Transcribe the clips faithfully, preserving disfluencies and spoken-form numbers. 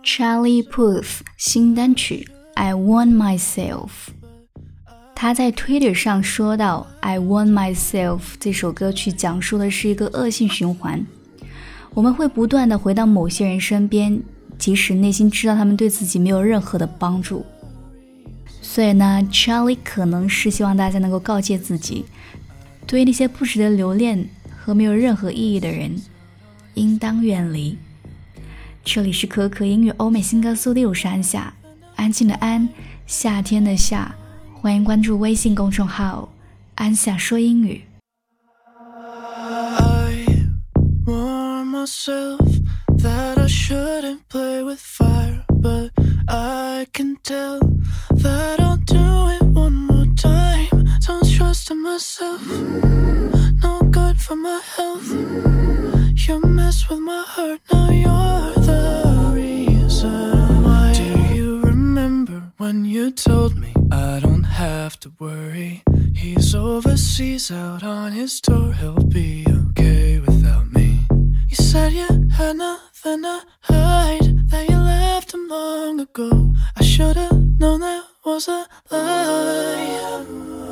Charlie Puth 新单曲 I Want Myself。 他在 Twitter 上说到 I Want Myself 这首歌曲讲述的是一个恶性循环，我们会不断地回到某些人身边，即使内心知道他们对自己没有任何的帮助。所以呢 Charlie 可能是希望大家能够告诫自己，对于那些不值得留恋和没有任何意义的人应当远离。这里是可可音乐欧美新歌速递，我是安夏，安静的安，夏天的夏，欢迎关注微信公众号安夏说英语。 I warn myself that I shouldn't play with fire, but I can tell that I'll do it one more time. Don't trust in myself, no good for my health. You mess with my heart, now you're the reason why. Do you remember when you told me I don't have to worry? He's overseas out on his tour, he'll be okay without me. You said you had nothing to hide, that you left him long ago. I should've known that was a lie.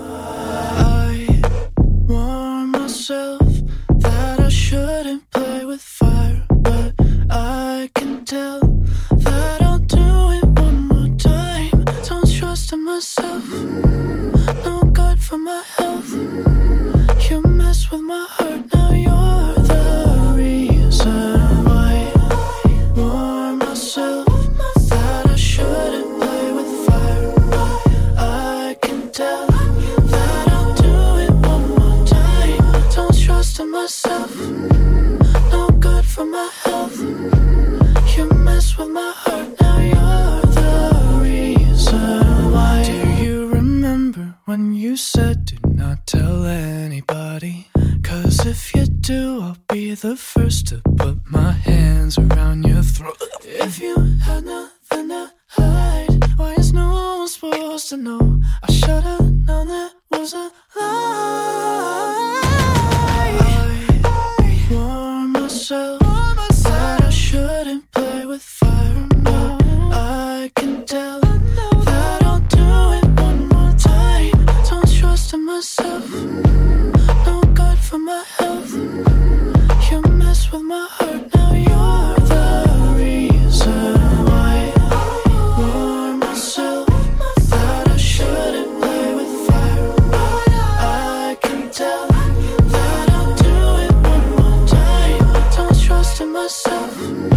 I warned myself that I shouldn't play with fire, but I can tell that I'll do it one more time. Don't trust in myself, no good for my health. You mess with my heart, now you're the reason why. I warn myself that I shouldn't play with fire, but I can tell that I'll do it one more time. Don't trust in myself, no good for my health. You mess with my heart, now you're the reason why. Do you remember when you said do not tell anybody? Cause if you do, I'll be the first to put my hands around your throat. If you had nothing to hide, why is no one supposed to know? I should've known that was a lie. I warned myself that I shouldn't play with fire, but I can tell that I'll do it one more time. Don't trust in myself, no good for my health. You mess with my heart, now you're the reason why. I warned myself that I shouldn't play with fire, but I can tell that I'll do it one more time. Don't trust in myself,